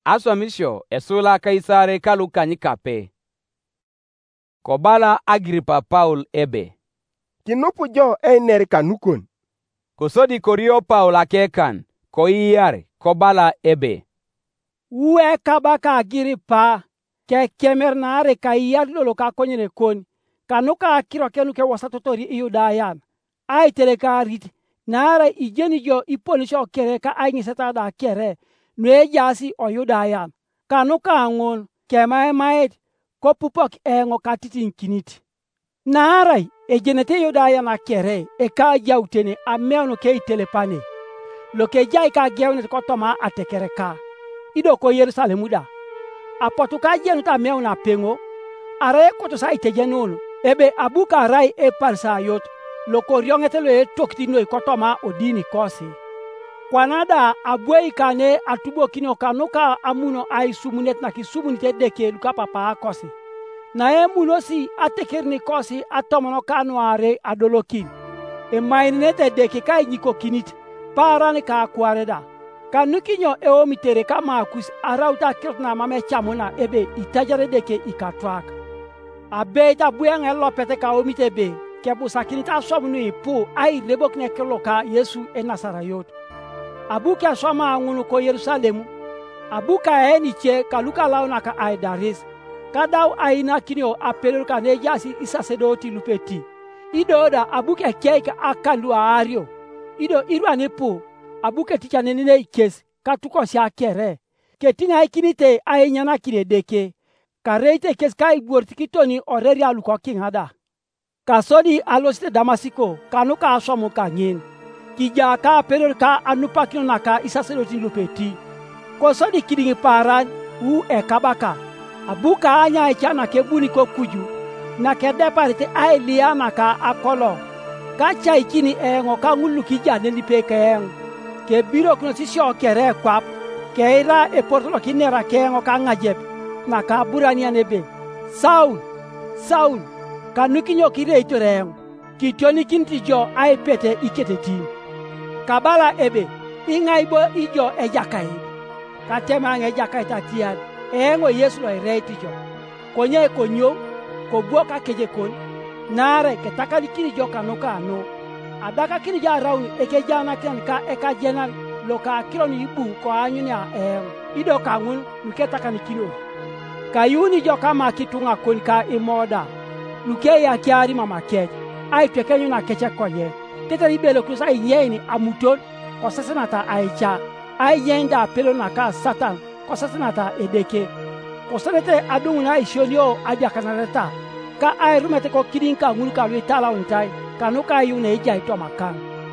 asomisho esula Kaisare kalu kanyikape. Kobala Agripa Paul ebe. Kinupu jo einer kanukon. Kosodi korio Paul akekan, ko iyare, kobala ebe. Uwe kabaka Agripa, ke kemer nare ka iyar lolo ka konyene kon, kanuka akiro kenuke wasatotori iyudayan. Ai tere ka rit, nare ijeni jo iponisho kere ka ai ngiseta da kere, nwe jasi o yudayan. Kanuka angon, kemae maet, ko pupok engo katitin kinit. Narai ejenete yodaya na kere e ka jautene ameno ke telepane lo ke jai ka gewne ko toma atekere ka ido ko Yerusalemu da apotu ka jenu ta mew na pengo are ko to sai tejenunu ebe abuka rai e parsayot lo ko ryongete lo e tokti no ko toma odini kosi kwanada abwei kane atubo kino kanuka amuno ai sumunet na kisumunite deke luka papa kosi na emunosi atekerni kosi atomono kanuare adolokin e mainete deke kai nyiko kinit parani ka kwareda kanukinyo eomitere kama akus arauta kirtna mame chamuna ebe itajare deke ikatwak abeta buyange lopete ka omitebe kebu sakinita somnu ipu ai rebokne keloka Yesu e Nasarayot abuka soma angunu ko Yerusalemu abuka eniche kaluka launa ka aidaris kadau aina kinio apelul ka nejasi isasedoti lupeti idoda abuke keika akandu ario ido irwane po abuke ticha nenene ikes katuko sha kere ketina ikinite ainyana kinedeke kareite kes kai bortikitoni oreri aluko kingada kasodi alosite Damasiko kanuka asomu kanyin kija ka apelul ka anupakino naka isasedoti lupeti kosodi kidingi paran u ekabaka abuka anya echana kebuni ko kuju na kedeparite ailiana ka akolo kacha ikini engo ka ngulu kija nelipe keng ke biro kuno sisio kere kwap ke ira e portolo kinera kengo ka ngajep na ka burania nebe Saul kanukinyo kire itoreng kitoni kintijo ai pete iketeti kabala ebe ingaibo ijo ejakai katema ngejakai tatian engo Yesu lo iretijo konye konyo ko boka keje kon nare ke takali kini jo kanuka no adaka kini ja rauni eke jana kan ka eka jena loka kironi ibu ko anyunya ido kangun nke takani kino kayuni jo kama kitunga kon ka imoda luke ya kiari mama keje ai pekenyu na keche koye tete libelo kusa yeni amuton ko sasanata aicha ai yenda pelo na ka Satan ko sasanata edeke ko sanete aduna ishonio adia kanareta ka ai rumete ko kidinka ngulka lwitala untai kanuka yune ija ito makan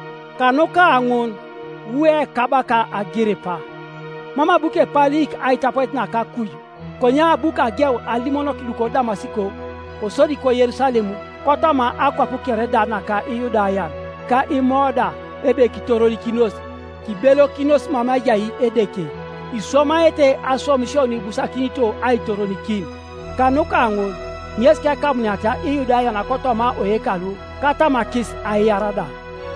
kanuka angun we kabaka Agripa mama buke palik ai tapoet na ka kuyu konya buka geu alimono kiluko Damasiko ko sodi ko Yerusalemu ko tama akwa pukere dana ka Yudaya ka imoda ebe kitoroli kinos kibelo kinos mama jai edeke isoma ete asomishoni busakinito aitoronikin kanuka angun nyeske kamnyata Yudaya na kotoma oyekalu kata makis ayarada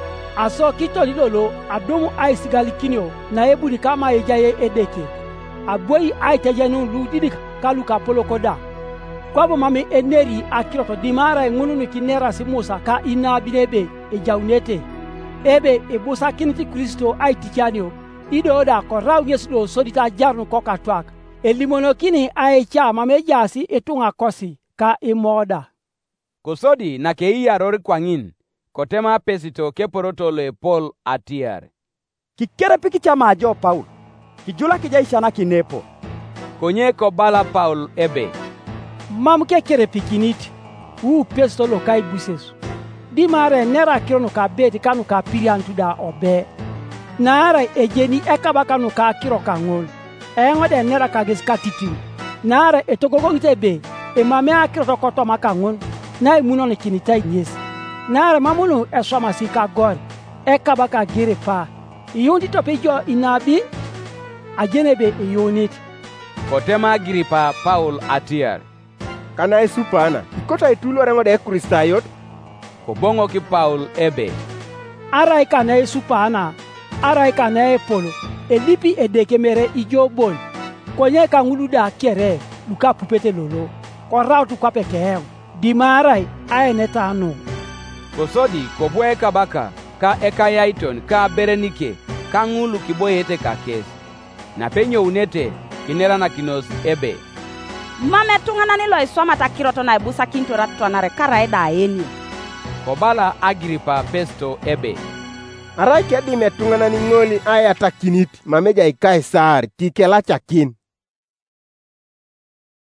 aso kito lidolo adomu aisigalikino na ebuli kama ejaye edeke aboi aitejenu ludidik kaluka polokoda kwabo mami eneri akiroto dimara ngununu kinera si Musa ka inabinebe ejaunete ebe ebusa kiniti Kristo aitikianio idoda ko raw Yesu do sodita jarnu kokatwak elimono kini aicha mamejasi etunga kosi ka imoda kosodi na keiya rori kwangin kotema pesito keporoto le Paul atiar kikere pikicha majo Paul kijula kijaishana kinepo konye ko bala Paul ebe mamke kere pikinit u pesto lo kai busesu di mare nera kirono ka beti kanu ka piriantuda obe nara ejeni ekabaka no ka kiro kangol engode nera ka geskatiti nara etogogongite be e mame akiro koto makangon na imuno ne kinita nyes nara mamuno esoma sika gor ekabaka Agripa yundi topejo inabi ajenebe yunit kotema Agripa Paul atiar kana esupana ikota itulo rengo de Kristayot ko bongo ki Paul ebe arai kana esupana arai kana epolo elipi edeke mere ijobon konye ka ngulu da kere luka pupete lolo ko rautu kwa pekeo di marai aeneta anu Kosodi kobwe kabaka ka Ekayaiton ka Berenike ka ngulu kiboyete ka kes. Na penyo unete kinera na kinos ebe. Mame tungana nilo isoma takiroto na ebusa kinto ratto na rekara eda eni. Kobala Agripa Festo ebe. Arai kedi metungana ni ngoli aya takinit mameja ikai sar kikela chakin.